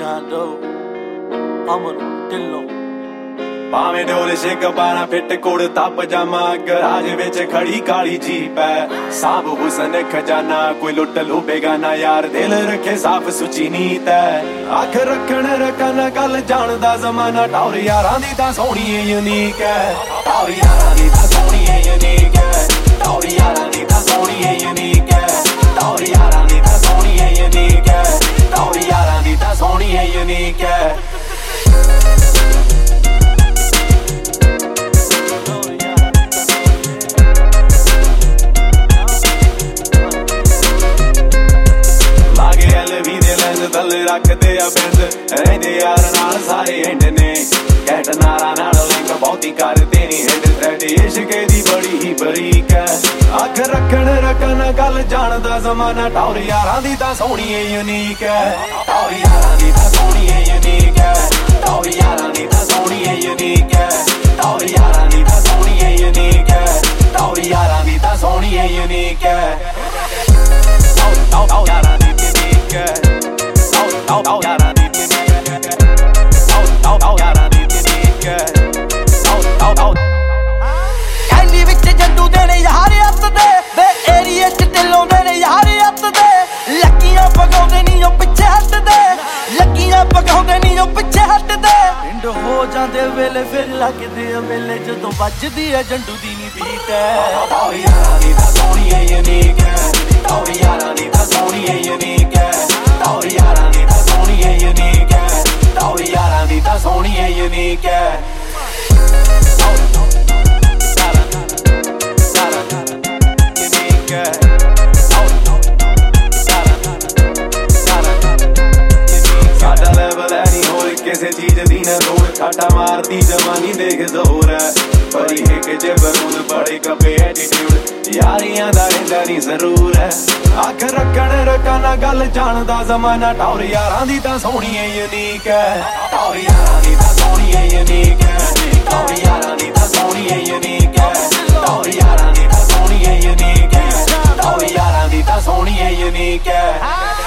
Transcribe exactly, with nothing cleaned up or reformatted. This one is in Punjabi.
Leonardo, Aman, Dillo. ਭਾਵੇਂ ਡੋਲੇ ਸ਼ੇਕ ਪਾਣਾ ਫਿੱਟ ਕੁੜਤਾ ਪਜਾਮਾ ਗਰਾਜ ਵਿੱਚ ਖੜੀ ਕਾਲੀ ਜੀਪ ਹੈ ਸਾਬ ਹੁਸਨ ਖਜ਼ਾਨਾ ਕੋਈ ਲੁੱਟ ਲੂ ਬੇਗਾਨਾ ਯਾਰ ਦਿਲ ਰੱਖੇ ਸਾਫ ਸੁਚੀ ਨੀਤ ਹੈ ਅੱਖ ਰੱਖਣ ਰਕਨ ਗੱਲ ਜਾਣਦਾ ਜ਼ਮਾਨਾ ਟੌਰ ਯਾਰਾਂ ਦੀ ਤਾਂ ਸੋਹਣੀ ਏ ਯੂਨੀਕ ਹੈ ਟੌਰ ਯਾਰਾਂ ਦੀ ਤਾਂ ਸੋਹਣੀ ਏ ਯੂਨੀਕ ਹੈ ਟੌਰ ਯਾਰਾਂ ਦੀ ਤਾਂ ਸੋਹਣੀ ਏ ਯੂਨੀਕ ਹੈ ਟੌਰ ਯਾਰਾਂ ਦੀ ਤਾਂ ਸੋਹਣੀ ਏ ਯੂਨੀਕ ਹੈ ਟੌਰ ਯਾਰਾਂ ਦੀ ਤਾਂ ਸੋਹਣੀ ਏ ਯੂਨੀਕ ਹੈ ਥੱਲੇ ਰੱਖਦੇ ਆ ਬਿੰਦ ਰਹਿੰਦੇ ਯਾਰ ਨਾਲ ਸਾਰੇ ਹਿੰਡ ਨੇ ਕੈਟ ਨਾਰਾ ਨਾਲ ਲਿੰਕ ਬਹੁਤੀ ਕਰਦੇ ਨੀ ਹਿੰਡ ਥ੍ਰੈਡ ਇਸ਼ਕੇ ਦੀ ਬੜੀ ਹੀ ਬਰੀਕ ਹੈ ਅੱਖ ਰੱਖਣ ਰਕਨ ਗੱਲ ਜਾਣਦਾ ਜ਼ਮਾਨਾ ਟੌਰ ਯਾਰਾਂ ਦੀ ਤਾਂ ਸੋਹਣੀ ਏ ਯੂਨੀਕ ਹੈ ਟੌਰ ਯਾਰਾਂ ਦੀ ਤਾਂ ਸੋਹਣੀ ਏ ਯੂਨੀਕ ਹੈ ਟੌਰ ਯਾਰਾਂ ਦੀ ਤਾਂ ਸੋਹਣੀ ਏ ਯੂਨੀਕ ਹੈ ਟੌਰ ਯਾਰਾਂ ਦੀ ਤਾਂ ਸੋਹਣੀ ਏ ਯੂਨੀਕ ਹੈ ਟੌਰ ਯਾਰਾਂ ਦੀ ਤਾਂ ਸੋਹਣੀ ਏ ਯੂਨੀਕ ਹੈ ਟੌਰ ਯਾਰਾਂ ਦੀ ਯੂਨੀਕ ਹੈ Oh, oh, yara di unique. Oh, oh, oh, yara di unique. Oh, oh, oh. Candy ਵਿੱਚ ਜੰਡੂ ਦੇ ਨੇ ਯਾਰ ਅੱਤ ਦੇ ਵੇ ਏਰੀਏ ਚ ਢਿੱਲੋਂ ਨੇ ਯਾਰ ਅੱਤ ਦੇ ਲੱਕੀਆਂ ਪਗਾਉਂਦੇ ਨਹੀਂ ਉਹ ਪਿੱਛੇ ਹੱਟਦੇ ਲੱਕੀਆਂ ਪਗਾਉਂਦੇ ਨਹੀਂ ਉਹ ਪਿੱਛੇ ਹੱਟਦੇ ਪਿੰਡ ਹੋ ਜਾਂਦੇ ਵੇਲੇ ਫਿਰ ਲੱਗਦੇ ਆ ਮੇਲੇ ਜਦੋਂ ਵੱਜਦੀ ਆ ਜੰਡੂ ਦੀ ਨੀ ਬੀਟ Oh, ਯਾਰਾ ਦੀ ਤਾਂ ਸੋਹਣੀ ਏ ਯੂਨੀਕ ਹੈ Oh, ਯਾਰਾ ਦੀ ਤਾਂ ਸੋਹਣੀ ਏ ਯੂਨੀਕ ਹੈ Oh, ਯਾਰਾ ਦੀ ਤਾਂ ਸੋਹਣੀ ਏ ਯੂਨੀਕ ਹੈ Oh, ਯਾਰਾ ਦੀ ਤਾਂ ਸੋਹਣੀ ਏ ਯੂਨੀਕ ਹੈ ਸਾਡਾ ਲੈਵਲ ਹੈ ਨੀ ਹੋਰ ਕਿਸੇ ਚੀਜ਼ ਦੀ ਨਾ ਲੋੜ ਖਾਟਾ ਮਾਰਦੀ ਜਵਾਨੀ ਦੇਖ ਜ਼ੋਰ ਹੈ ਪਰੀ ਇੱਕ ਜੇ ਬਰੂਦ ਬੜੇ ਕੱਪੇ ਐਟੀਟਿਊਡ ਯਾਰੀਆਂ ਦਾ ਰਹਿੰਦਾ ਨੀ ਜ਼ਰੂਰ ਹੈ ਅੱਖ ਰੱਖਣ ਰਕਾਨਾ ਗੱਲ ਜਾਣਦਾ ਜ਼ਮਾਨਾ ਟੌਰ ਯਾਰਾਂ ਦੀ ਤਾਂ ਸੋਹਣੀ ਏ ਯੂਨੀਕ ਹੈ ਟੌਰ ਯਾਰਾਂ ਦੀ ਤਾਂ ਸੋਹਣੀ ਏ ਯੂਨੀਕ ਹੈ ਟੌਰ ਯਾਰਾਂ ਦੀ ਤਾਂ ਸੋਹਣੀ ਏ ਯੂਨੀਕ ਹੈ ਟੌਰ ਯਾਰਾਂ ਦੀ ਤਾਂ ਸੋਹਣੀ ਏ ਯੂਨੀਕ ਹੈ ਟੌਰ ਯਾਰਾਂ ਦੀ ਤਾਂ ਸੋਹਣੀ ਏ ਯੂਨੀਕ ਹੈ